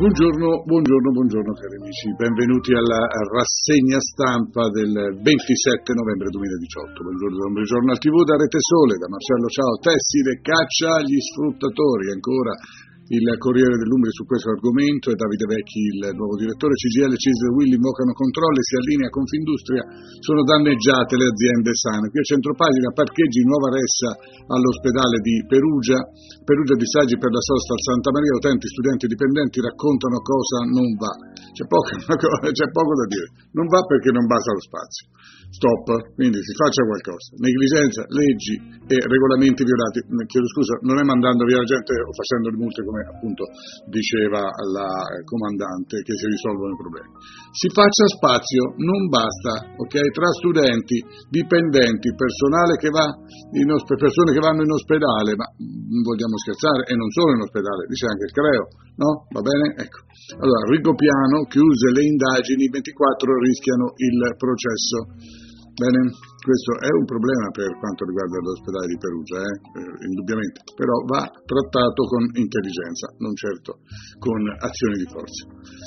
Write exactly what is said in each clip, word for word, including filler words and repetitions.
Buongiorno, buongiorno, buongiorno cari amici, benvenuti alla rassegna stampa del ventisette novembre duemiladiciotto. Buongiorno da Ombrigiornal tivù, da Rete Sole, da Marcello Ciao. Tessile caccia agli sfruttatori, ancora il Corriere dell'Umbria su questo argomento, e Davide Vecchi, il nuovo direttore. C G I L, C I S L e U I L invocano controlli, si allinea Confindustria, sono danneggiate le aziende sane. Qui a centropagina, parcheggi, nuova ressa all'ospedale di Perugia, Perugia disagi per la sosta al Santa Maria, utenti, studenti, dipendenti raccontano cosa non va. C'è poco, c'è poco da dire, non va perché non basta lo spazio. Stop, quindi si faccia qualcosa. Negligenza, leggi e regolamenti violati, chiedo scusa, non è mandando via la gente o facendo le multe come appunto diceva la comandante che si risolvono i problemi. Si faccia spazio, non basta, ok? Tra studenti, dipendenti, personale che va in osp- persone che vanno in ospedale, ma vogliamo scherzare, e non solo in ospedale, dice anche il Creo, no? Va bene? Ecco. Allora, Rigopiano, chiuse le indagini, ventiquattro rischiano il processo. Bene, questo è un problema per quanto riguarda l'ospedale di Perugia, eh? Eh, indubbiamente, però va trattato con intelligenza, non certo con azioni di forza.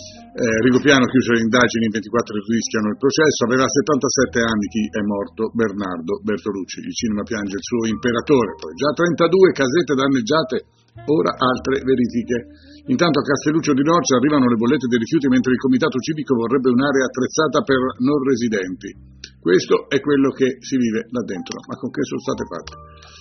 Eh, Rigopiano chiuse le indagini, ventiquattro rischiano il processo, aveva settantasette anni chi è morto, Bernardo Bertolucci, il cinema piange il suo imperatore, poi già trentadue casette danneggiate, ora altre verifiche. Intanto a Castelluccio di Norcia arrivano le bollette dei rifiuti mentre il comitato civico vorrebbe un'area attrezzata per non residenti. Questo è quello che si vive là dentro, ma con che sono state fatte?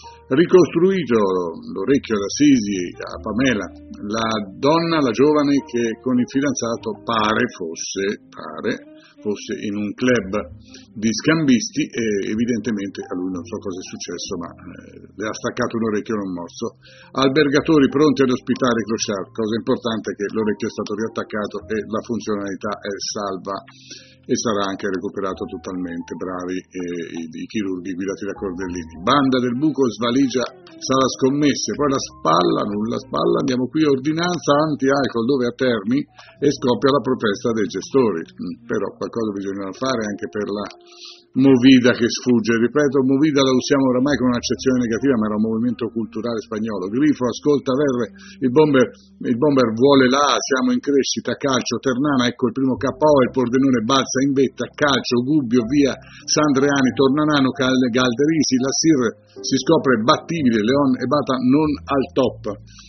Ricostruito l'orecchio d'Assisi a Pamela, la donna, la giovane che con il fidanzato pare fosse, pare, fosse in un club di scambisti e evidentemente a lui non so cosa è successo, ma eh, le ha staccato un orecchio e un morso. Albergatori pronti ad ospitare i clochard, cosa importante è che l'orecchio è stato riattaccato e la funzionalità è salva e sarà anche recuperato totalmente, bravi eh, i, i chirurghi guidati da Cordellini. Banda del buco svaligia sala scommesse, poi la spalla, nulla spalla, andiamo qui ordinanza anti-alcol dove a Terni e scoppia la protesta dei gestori, mm, però qualcosa bisogna fare anche per la Movida che sfugge, ripeto, Movida la usiamo oramai con un'accezione negativa, ma era un movimento culturale spagnolo. Grifo, ascolta Verre, il bomber, il bomber vuole là, siamo in crescita, calcio, Ternana, ecco il primo K O, il Pordenone balza in vetta, calcio, Gubbio, via, Sandreani, Tornanano, Galderisi, la Sir si scopre battibile, Leon e Bata non al top.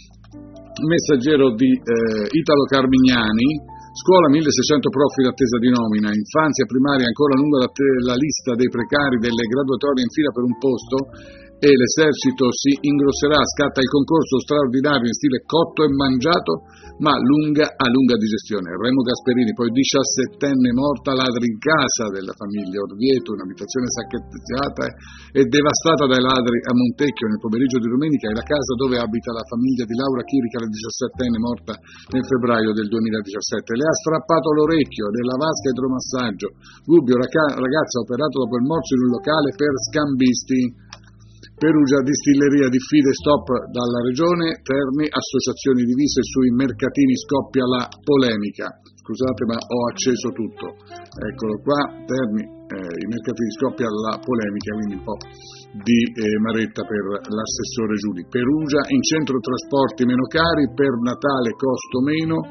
Messaggero di eh, Italo Carmignani. Scuola milleseicento prof in attesa di nomina, infanzia primaria ancora lunga la, te- la lista dei precari delle graduatorie in fila per un posto e l'esercito si ingrosserà, scatta il concorso straordinario in stile cotto e mangiato, ma lunga a lunga digestione. Remo Gasperini, poi diciassettenne morta, ladri in casa della famiglia Orvieto, un'abitazione saccheggiata e devastata dai ladri a Montecchio nel pomeriggio di domenica, e la casa dove abita la famiglia di Laura Chirica, la diciassettenne morta nel febbraio del duemiladiciassette. Le ha strappato l'orecchio della vasca idromassaggio. Gubbio, ragazza operato dopo il morso in un locale per scambisti. Perugia, distilleria diffide stop dalla regione, Terni, associazioni divise sui mercatini, scoppia la polemica. Scusate ma ho acceso tutto, eccolo qua, Terni, eh, i mercatini, scoppia la polemica, quindi un po' di eh, maretta per l'assessore Giuli. Perugia, in centro trasporti meno cari, per Natale costo meno.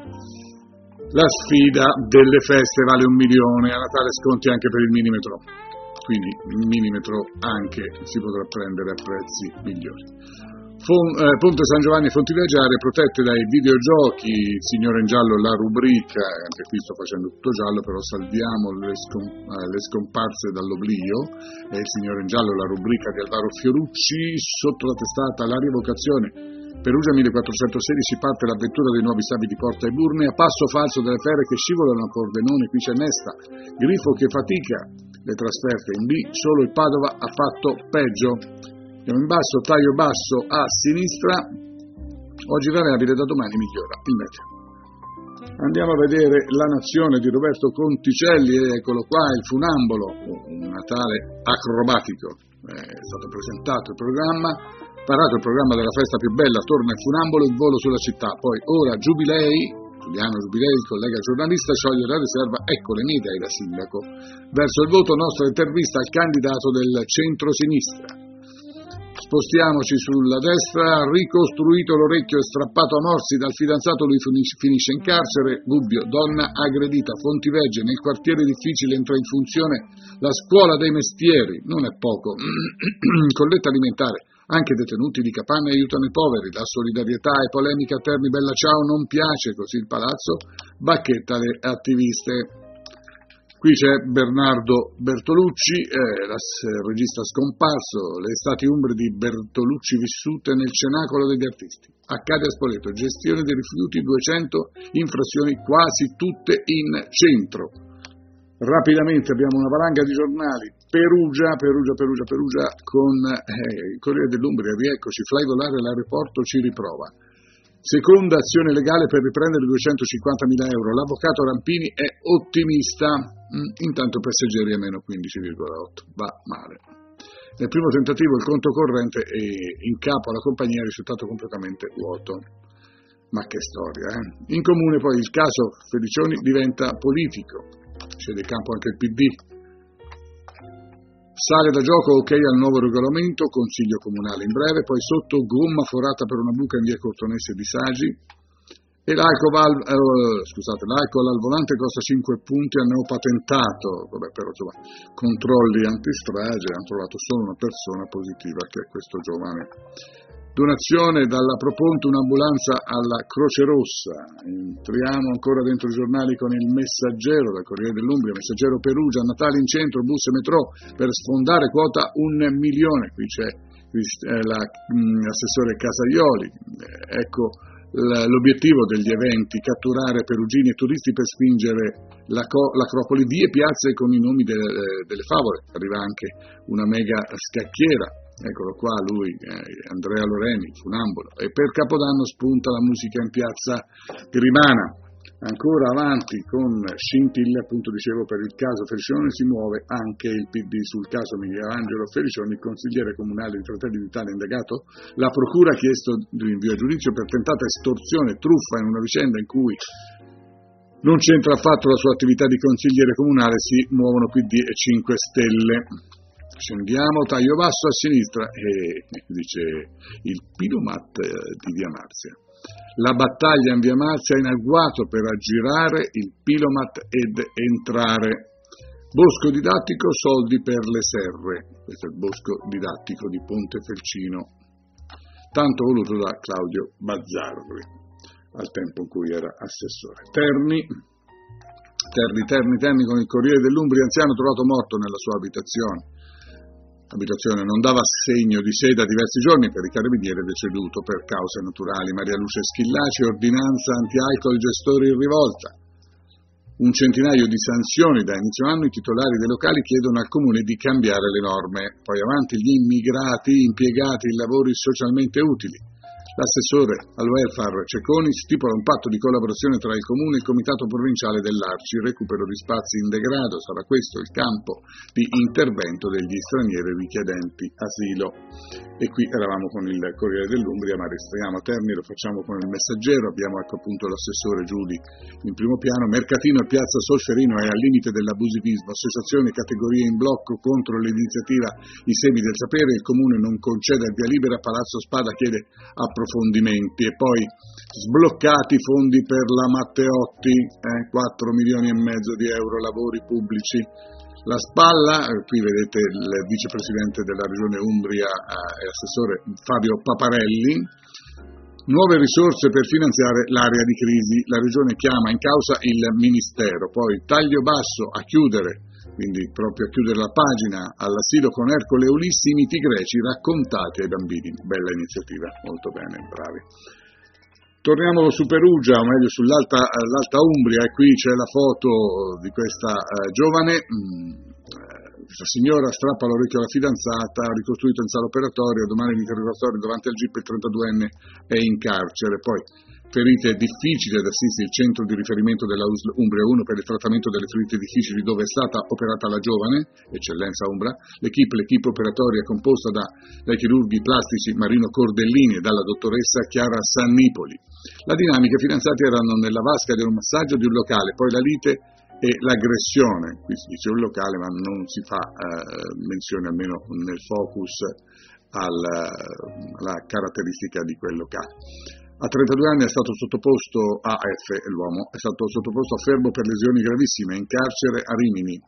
La sfida delle feste vale un milione, a Natale sconti anche per il minimetro. Quindi il minimetro anche si potrà prendere a prezzi migliori. Fon, eh, Ponte San Giovanni e Fontivegge, aree protette dai videogiochi, Signore in giallo la rubrica, anche qui sto facendo tutto giallo, però salviamo le, scom- eh, le scomparse dall'oblio, è il Signore in giallo la rubrica di Alvaro Fiorucci, sotto la testata la rievocazione. Perugia millequattrocentosedici, parte l'avventura dei nuovi sabi di Porta e Burne, a passo falso delle ferre che scivolano a Pordenone, qui c'è Nesta, Grifo che fatica, le trasferte in B, solo il Padova ha fatto peggio. Andiamo in basso, taglio basso a sinistra, oggi variabile, da domani migliora il meteo. Andiamo a vedere La Nazione di Roberto Conticelli, eccolo qua, il funambolo, un Natale acrobatico, è stato presentato il programma, parato il programma della festa più bella, torna il funambolo, il volo sulla città, poi ora Giubilei, Giuliano Giubilei, il collega giornalista, scioglie la riserva, ecco le Nida da sindaco. Verso il voto, nostra intervista al candidato del centro-sinistra. Spostiamoci sulla destra, ricostruito l'orecchio e strappato a morsi dal fidanzato, lui finisce in carcere. Gubbio, donna aggredita, Fontivegge, nel quartiere difficile entra in funzione la scuola dei mestieri, non è poco, colletta alimentare, anche detenuti di Capanne aiutano i poveri, la solidarietà e polemica a Terni Bella Ciao non piace, così il palazzo bacchetta le attiviste. Qui c'è Bernardo Bertolucci, eh, il regista scomparso, le estati umbre di Bertolucci vissute nel cenacolo degli artisti. Accade a Spoleto, gestione dei rifiuti, duecento infrazioni, quasi tutte in centro. Rapidamente abbiamo una valanga di giornali, Perugia, Perugia, Perugia, Perugia, con eh, il Corriere dell'Umbria, rieccoci, fly volare all'aeroporto ci riprova. Seconda azione legale per riprendere duecentocinquantamila euro. L'avvocato Rampini è ottimista, intanto passeggeri a meno quindici virgola otto, va male. Nel primo tentativo il conto corrente è in capo alla compagnia è risultato completamente vuoto. Ma che storia, eh? In comune poi il caso Felicioni diventa politico, scende in campo anche il P D. Sale da gioco, ok al nuovo regolamento, consiglio comunale in breve, poi sotto gomma forata per una buca in via Cortonese di Sagi e l'alcol al, eh, scusate, l'alcol al volante costa cinque punti al neopatentato, vabbè però insomma, controlli antistrage, hanno trovato solo una persona positiva che è questo giovane. Donazione dalla Proponte, un'ambulanza alla Croce Rossa. Entriamo ancora dentro i giornali con il Messaggero, dal Corriere dell'Umbria, Messaggero Perugia, Natale in centro, bus e metro per sfondare quota un milione. Qui c'è l'assessore Casaioli. Ecco l'obiettivo degli eventi, catturare perugini e turisti per spingere l'Acropoli, vie e piazze con i nomi delle, delle favole. Arriva anche una mega scacchiera. Eccolo qua lui, eh, Andrea Loreni, funambolo. E per Capodanno spunta la musica in piazza Grimana. Ancora avanti con scintille, appunto dicevo, per il caso Felicioni si muove anche il P D sul caso Michelangelo Felicioni, il consigliere comunale di Fratelli d'Italia indagato. La procura ha chiesto di rinvio a giudizio per tentata estorsione, truffa in una vicenda in cui non c'entra affatto la sua attività di consigliere comunale, si muovono P D e cinque Stelle. Scendiamo, taglio basso a sinistra e dice il Pilomat di Via Marzia. La battaglia in Via Marzia in agguato per aggirare il Pilomat ed entrare. Bosco didattico, soldi per le serre. Questo è il bosco didattico di Ponte Felcino, tanto voluto da Claudio Bazzarri, al tempo in cui era assessore. Terni, Terni, Terni, Terni con il Corriere dell'Umbria, anziano trovato morto nella sua abitazione. L'abitazione non dava segno di sé da diversi giorni per i carabinieri, deceduto per cause naturali. Maria Luce Schillaci, ordinanza anti-alcol, gestori in rivolta. Un centinaio di sanzioni da inizio anno, i titolari dei locali chiedono al comune di cambiare le norme. Poi avanti gli immigrati impiegati in lavori socialmente utili. L'assessore al welfare Cecconi stipula un patto di collaborazione tra il Comune e il Comitato Provinciale dell'Arci, recupero di spazi in degrado, sarà questo il campo di intervento degli stranieri richiedenti asilo. E qui eravamo con il Corriere dell'Umbria, ma restiamo a Terni, lo facciamo con il Messaggero, abbiamo ecco appunto l'assessore Giudi in primo piano. Mercatino e Piazza Solferino è al limite dell'abusivismo, associazioni e categorie in blocco contro l'iniziativa I Semi del Sapere, il Comune non concede il via libera, Palazzo Spada chiede approfondimenti. E poi sbloccati fondi per la Matteotti, eh, quattro milioni e mezzo di euro, lavori pubblici. La spalla, eh, qui vedete il vicepresidente della regione Umbria e eh, assessore Fabio Paparelli. Nuove risorse per finanziare l'area di crisi, la regione chiama in causa il ministero. Poi taglio basso a chiudere, quindi proprio a chiudere la pagina, all'asilo con Ercole e Ulissi, i miti greci raccontati ai bambini. Bella iniziativa, molto bene, bravi. Torniamo su Perugia, o meglio sull'Alta l'Alta Umbria, e qui c'è la foto di questa eh, giovane, mh, questa signora strappa l'orecchio alla fidanzata, ricostruito in sala operatoria, domani l'interrogatorio davanti al G I P, il trentaduenne è in carcere. Poi ferite difficili ad Assisi, il centro di riferimento della Umbria uno per il trattamento delle ferite difficili dove è stata operata la giovane, eccellenza Umbra. L'equipe, l'equipe operatoria è composta da, dai chirurghi plastici Marino Cordellini e dalla dottoressa Chiara Sannipoli. La dinamica, i fidanzati erano nella vasca di un massaggio di un locale, poi la lite e l'aggressione. Qui si dice un locale ma non si fa eh, menzione, almeno nel focus alla caratteristica di quello che ha. A trentadue anni è stato sottoposto a F, l'uomo, è stato sottoposto a fermo per lesioni gravissime in carcere a Rimini.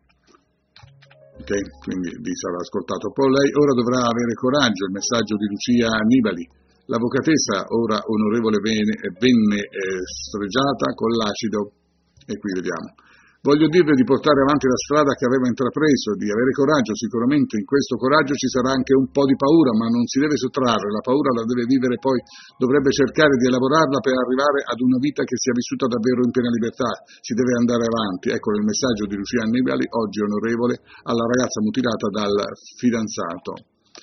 Ok, quindi vi sarà ascoltato. Poi lei ora dovrà avere coraggio, il messaggio di Lucia Annibali. L'avvocatessa, ora onorevole, venne, venne eh, sfregiata con l'acido, e qui vediamo. Voglio dirle di portare avanti la strada che aveva intrapreso, di avere coraggio. Sicuramente in questo coraggio ci sarà anche un po' di paura, ma non si deve sottrarre, la paura la deve vivere, poi dovrebbe cercare di elaborarla per arrivare ad una vita che sia vissuta davvero in piena libertà, si deve andare avanti. Ecco il messaggio di Lucia Annibali, oggi onorevole, alla ragazza mutilata dal fidanzato.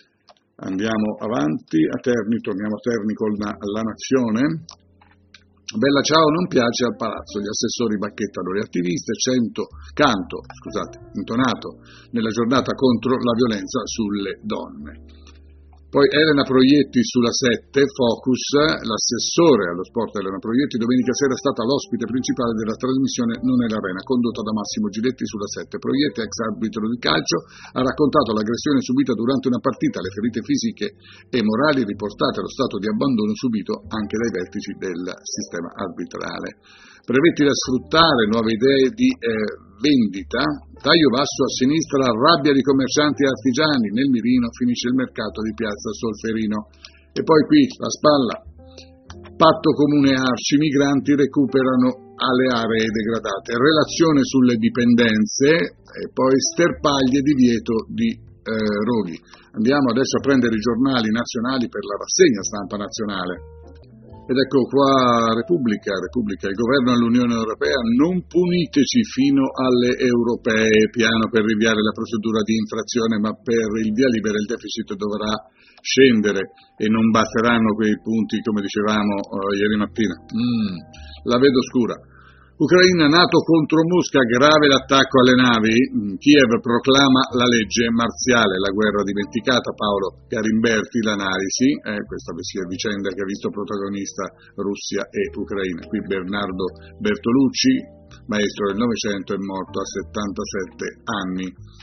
Andiamo avanti, a Terni, torniamo a Terni con la, la Nazione. Bella ciao non piace al palazzo, gli assessori bacchettano le attiviste, cento canto, scusate, intonato nella giornata contro la violenza sulle donne. Poi Elena Proietti sulla sette, Focus, l'assessore allo sport Elena Proietti domenica sera è stata l'ospite principale della trasmissione Non è l'Arena, condotta da Massimo Giletti sulla sette. Proietti, ex arbitro di calcio, ha raccontato l'aggressione subita durante una partita, le ferite fisiche e morali riportate allo stato di abbandono subito anche dai vertici del sistema arbitrale. Brevetti da sfruttare, nuove idee di eh, vendita, taglio basso a sinistra, rabbia di commercianti e artigiani, nel mirino finisce il mercato di piazza Solferino. E poi qui la spalla, patto comune arci, migranti recuperano alle aree degradate, relazione sulle dipendenze e poi sterpaglie divieto di eh, roghi. Andiamo adesso a prendere i giornali nazionali per la rassegna stampa nazionale. Ed ecco qua Repubblica, Repubblica, il governo all'Unione Europea, non puniteci fino alle europee, piano per rinviare la procedura di infrazione, ma per il via libera il deficit dovrà scendere e non basteranno quei punti come dicevamo uh, ieri mattina. Mm, la vedo scura. Ucraina, NATO contro Mosca, grave l'attacco alle navi, Kiev proclama la legge marziale, la guerra dimenticata, Paolo Garimberti, l'analisi, eh, questa vicenda che ha visto protagonista Russia e Ucraina. Qui Bernardo Bertolucci, maestro del Novecento, è morto a settantasette anni.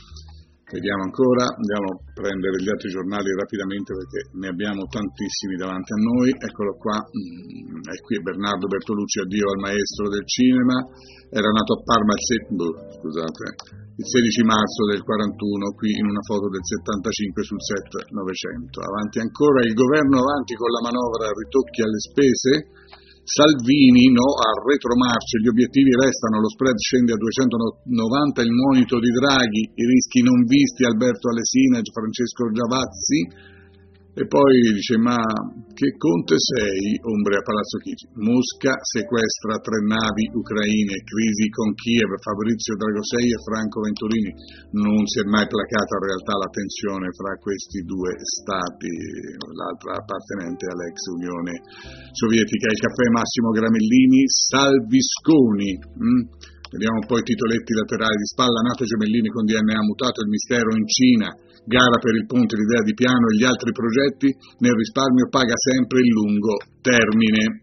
Vediamo ancora, andiamo a prendere gli altri giornali rapidamente perché ne abbiamo tantissimi davanti a noi. Eccolo qua, mm, è qui Bernardo Bertolucci, addio al maestro del cinema, era nato a Parma il, se- scusate, il sedici marzo del quarantuno, qui in una foto del settantacinque sul set Novecento. Avanti ancora, il governo avanti con la manovra ritocchi alle spese. Salvini, no al retromarcia, gli obiettivi restano, lo spread scende a duecentonovanta, il monito di Draghi, i rischi non visti, Alberto Alesina, Francesco Giavazzi, e poi dice, ma che conte sei, ombre a Palazzo Chigi, Mosca sequestra tre navi ucraine, crisi con Kiev, Fabrizio Dragosei e Franco Venturini, non si è mai placata in realtà la tensione fra questi due stati, l'altra appartenente all'ex Unione Sovietica. Il caffè Massimo Gramellini, Salvisconi, hm? Vediamo un po' i titoletti laterali di spalla, nato Gemellini con D N A mutato, il mistero in Cina, gara per il ponte, l'idea di piano e gli altri progetti, nel risparmio paga sempre il lungo termine.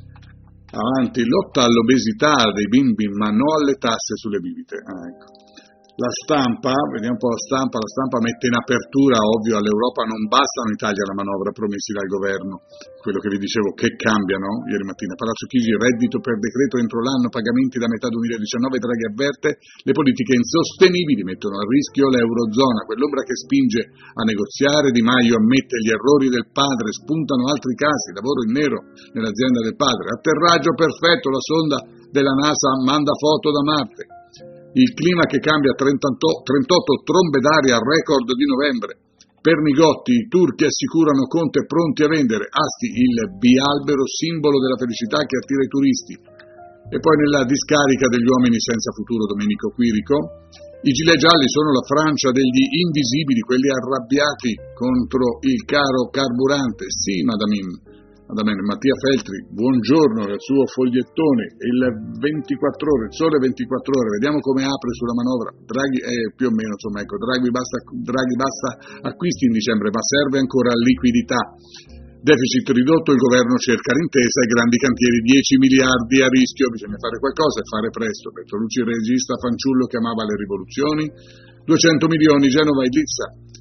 Avanti, lotta all'obesità dei bimbi, ma no alle tasse sulle bibite. Ah, ecco. La stampa, vediamo un po' la stampa, la stampa mette in apertura, ovvio, all'Europa non bastano in Italia la manovra promessi dal governo, quello che vi dicevo, che cambiano ieri mattina. Palazzo Chigi, reddito per decreto entro l'anno, pagamenti da metà duemiladiciannove, Draghi avverte, le politiche insostenibili mettono a rischio l'Eurozona, quell'ombra che spinge a negoziare, Di Maio ammette gli errori del padre, spuntano altri casi, lavoro in nero nell'azienda del padre, atterraggio perfetto, la sonda della NASA manda foto da Marte. Il clima che cambia, trentotto trombe d'aria, record di novembre. Pernigotti, i turchi assicurano Conte pronti a vendere. Asti, il bialbero, simbolo della felicità che attira i turisti. E poi nella discarica degli uomini senza futuro, Domenico Quirico. I gilet gialli sono la Francia degli invisibili, quelli arrabbiati contro il caro carburante. Sì, madamine. Mattia Feltri, buongiorno, il suo fogliettone, il ventiquattro ore, il sole ventiquattro ore, vediamo come apre sulla manovra, Draghi, eh, più o meno, insomma, ecco, Draghi basta, Draghi basta acquisti in dicembre, ma serve ancora liquidità, deficit ridotto, il governo cerca l'intesa, i grandi cantieri, dieci miliardi a rischio, bisogna fare qualcosa e fare presto, Bertolucci regista fanciullo che amava le rivoluzioni, duecento milioni, Genova e Lizza.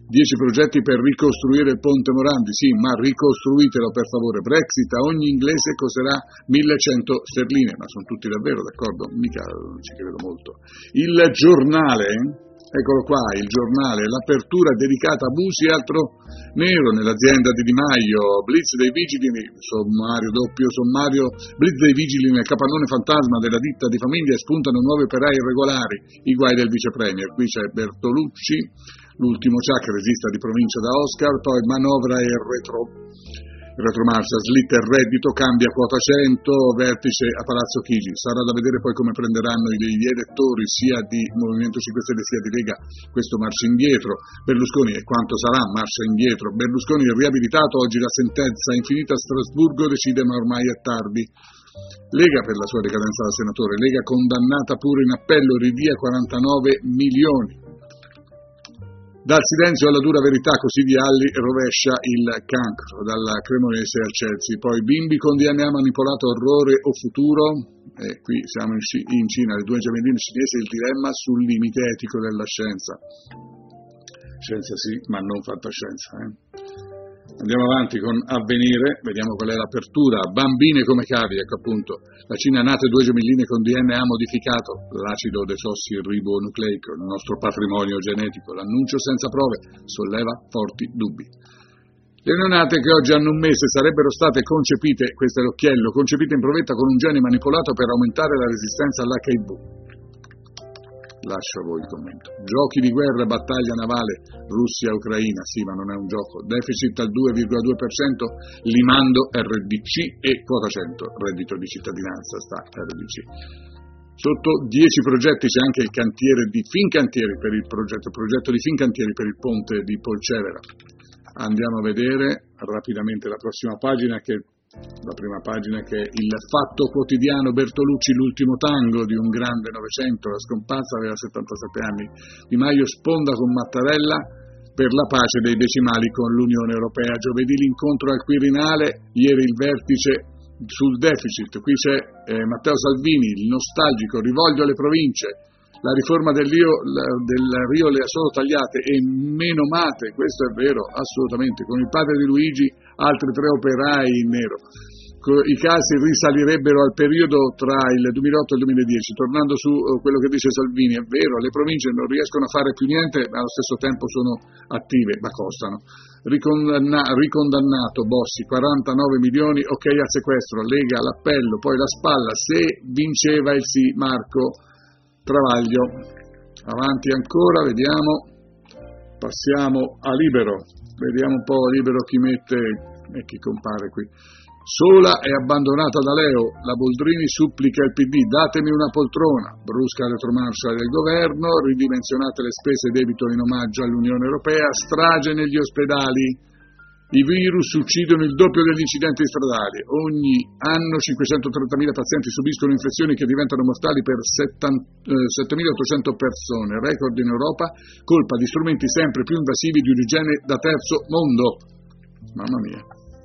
dieci progetti per ricostruire il ponte Morandi, sì, ma ricostruitelo per favore. Brexit a ogni inglese costerà millecento sterline, ma sono tutti davvero d'accordo? Mica ci credo molto. Il giornale, eccolo qua, il giornale, l'apertura dedicata a abusi e altro nero nell'azienda di Di Maio, blitz dei vigili, sommario doppio, sommario, blitz dei vigili nel capannone fantasma della ditta di famiglia e spuntano nuovi operai irregolari, i guai del vice premier. Qui c'è Bertolucci, l'ultimo Ciac, regista di Provincia da Oscar, poi manovra e retro, retromarcia, slitta il reddito, cambia quota cento, vertice a Palazzo Chigi. Sarà da vedere poi come prenderanno gli elettori sia di Movimento cinque Stelle sia di Lega questo marcia indietro. Berlusconi, e quanto sarà marcia indietro? Berlusconi riabilitato, oggi la sentenza infinita a Strasburgo decide ma ormai è tardi. Lega per la sua decadenza da senatore, Lega condannata pure in appello, ridia quarantanove milioni. Dal silenzio alla dura verità, così Vialli rovescia il cancro, dalla Cremonese al Chelsea. Poi bimbi con D N A manipolato, orrore o futuro? E qui siamo in Cina, le due gemelline cinesi, il dilemma sul limite etico della scienza. Scienza sì, ma non fantascienza. Eh? Andiamo avanti con Avvenire, vediamo qual è l'apertura. Bambine come cavi, ecco appunto. La Cina ha nate due gemelline con D N A modificato, l'acido desossiribonucleico, il nostro patrimonio genetico. L'annuncio senza prove solleva forti dubbi. Le neonate che oggi hanno un mese sarebbero state concepite, questo è l'occhiello, concepite in provetta con un gene manipolato per aumentare la resistenza all'H I V. Lascio a voi il commento. Giochi di guerra, battaglia navale, Russia-Ucraina, sì, ma non è un gioco. Deficit al due virgola due per cento, limando R D C e quota cento, reddito di cittadinanza, sta R D C. Sotto dieci progetti c'è anche il cantiere di Fincantieri per il progetto, progetto di Fincantieri per il ponte di Polcevera. Andiamo a vedere rapidamente la prossima pagina, che la prima pagina, che è il Fatto Quotidiano. Bertolucci, l'ultimo tango di un grande Novecento, la scomparsa, aveva settantasette anni. Di Maio sponda con Mattarella per la pace dei decimali con l'Unione Europea. Giovedì l'incontro al Quirinale, ieri il vertice sul deficit. Qui c'è eh, Matteo Salvini, il nostalgico, rivoglio alle province. La riforma del Rio, del Rio le ha solo tagliate e menomate, questo è vero, assolutamente. Con il padre di Luigi, altri tre operai in nero. I casi risalirebbero al periodo tra il duemilaotto e il duemiladieci. Tornando su quello che dice Salvini, è vero, le province non riescono a fare più niente, ma allo stesso tempo sono attive, ma costano. Ricondanna, ricondannato Bossi, quarantanove milioni, ok al sequestro, Lega all'appello, poi la spalla, se vinceva il sì Marco Travaglio. Avanti ancora, vediamo, passiamo a Libero, vediamo un po' Libero chi mette e chi compare qui. Sola e abbandonata da Leo, la Boldrini supplica il P D, datemi una poltrona, brusca retromarcia del governo, ridimensionate le spese debito in omaggio all'Unione Europea, strage negli ospedali. I virus uccidono il doppio degli incidenti stradali. Ogni anno cinquecentotrentamila pazienti subiscono infezioni che diventano mortali per settemilaottocento persone, record in Europa, colpa di strumenti sempre più invasivi di un'igiene da terzo mondo. Mamma mia.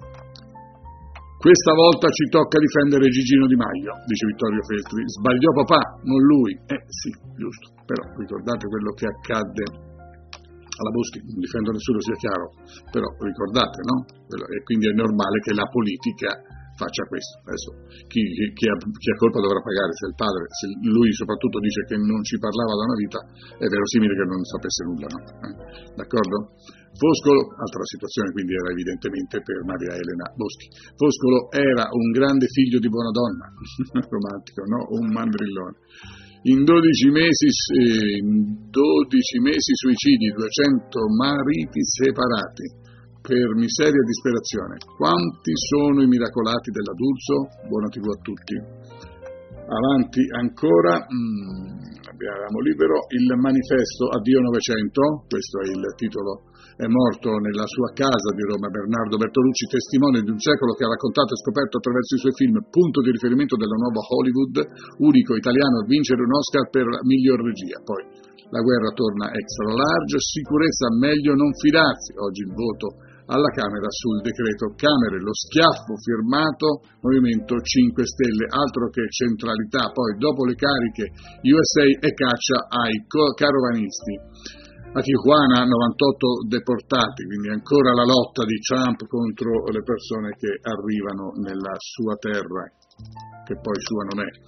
Questa volta ci tocca difendere Gigino Di Maio, dice Vittorio Feltri. Sbagliò papà, non lui. Eh sì, giusto. Però ricordate quello che accadde alla Boschi, non difendo nessuno, sia chiaro, però ricordate, no? E quindi è normale che la politica faccia questo. Adesso chi, chi, ha, chi ha colpa dovrà pagare, se il padre, se lui soprattutto dice che non ci parlava da una vita, è verosimile che non sapesse nulla, no? Eh? D'accordo? Foscolo, altra situazione, quindi era evidentemente per Maria Elena Boschi. Foscolo era un grande figlio di buona donna, romantico, no? Un mandrillone. In dodici mesi, eh, in dodici mesi suicidi, duecento mariti separati per miseria e disperazione. Quanti sono i miracolati della D'Urso? Buona tivù a tutti. Avanti ancora, mm, abbiamo Libero, il manifesto Addio Novecento, questo è il titolo. È morto nella sua casa di Roma Bernardo Bertolucci, testimone di un secolo che ha raccontato e scoperto attraverso i suoi film, punto di riferimento della nuova Hollywood, unico italiano a vincere un Oscar per la miglior regia. Poi la guerra torna extra large, sicurezza, meglio non fidarsi. Oggi il voto alla Camera sul decreto Camere, lo schiaffo firmato Movimento cinque Stelle, altro che centralità. Poi dopo le cariche U S A e caccia ai carovanisti. A Tijuana novantotto deportati, quindi ancora la lotta di Trump contro le persone che arrivano nella sua terra, che poi sua non è.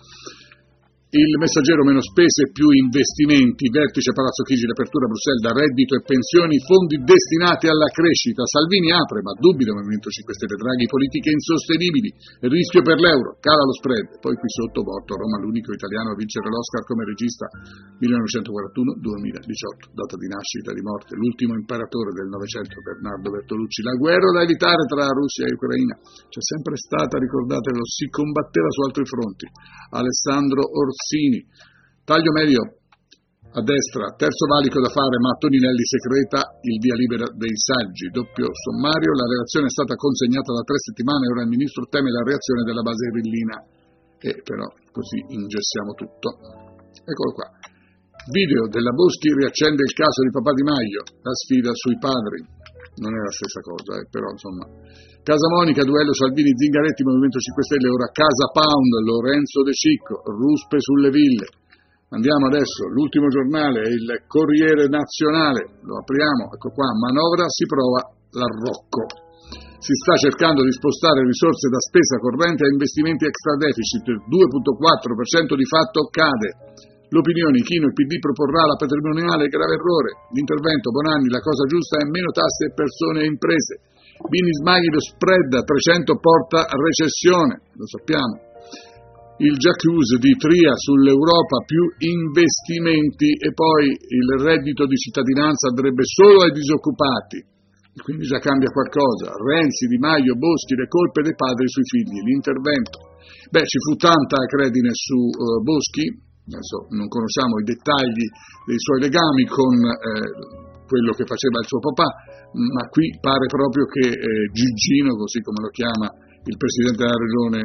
Il Messaggero: meno spese, più investimenti, vertice Palazzo Chigi, l'apertura a Bruxelles da reddito e pensioni, fondi destinati alla crescita. Salvini apre, ma dubita il Movimento cinque Stelle, Draghi, politiche insostenibili, rischio per l'euro, cala lo spread. Poi qui sotto Porto, Roma l'unico italiano a vincere l'Oscar come regista, millenovecentoquarantuno duemiladiciotto, data di nascita e di morte, l'ultimo imperatore del Novecento, Bernardo Bertolucci. La guerra da evitare tra Russia e Ucraina c'è sempre stata, ricordatelo, si combatteva su altri fronti. Alessandro Orsini. Taglio medio a destra, terzo valico da fare, ma Toninelli secreta il via libera dei saggi, doppio sommario. La relazione è stata consegnata da tre settimane, ora il ministro teme la reazione della base grillina, e però così ingessiamo tutto. Eccolo qua. Video della Boschi riaccende il caso di Papà Di Maio, la sfida sui padri. Non è la stessa cosa, eh, però insomma. Casa Monica, duello Salvini-Zingaretti, Movimento cinque Stelle, ora Casa Pound, Lorenzo De Cicco, ruspe sulle ville. Andiamo adesso, l'ultimo giornale, il Corriere Nazionale, lo apriamo, ecco qua, manovra si prova l'arrocco. Si sta cercando di spostare risorse da spesa corrente a investimenti extra deficit, il due virgola quattro per cento di fatto cade. L'opinione, Ichino, il P D proporrà la patrimoniale, grave errore. L'intervento, Bonanni, la cosa giusta è meno tasse e persone e imprese. Bini smaghi, lo spread a trecento porta a recessione, lo sappiamo. Il J'accuse di Tria sull'Europa, più investimenti, e poi il reddito di cittadinanza andrebbe solo ai disoccupati, quindi già cambia qualcosa. Renzi, Di Maio, Boschi, le colpe dei padri sui figli, l'intervento. Beh, ci fu tanta acredine su uh, Boschi. Adesso non conosciamo i dettagli dei suoi legami con eh, quello che faceva il suo papà, ma qui pare proprio che eh, Gigino, così come lo chiama il presidente della regione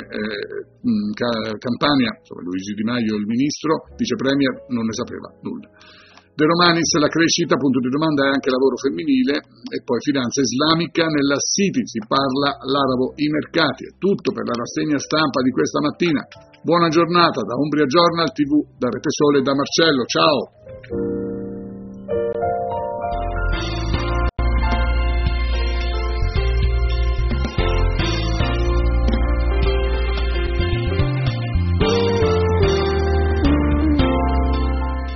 eh, Campania, insomma Luigi Di Maio, il ministro, vice premier, non ne sapeva nulla. De Romanis, la crescita, punto di domanda, è anche lavoro femminile, e poi finanza islamica nella City, si parla l'arabo, i mercati. È tutto per la rassegna stampa di questa mattina. Buona giornata da Umbria Journal tivù, da Rete Sole e da Marcello, ciao!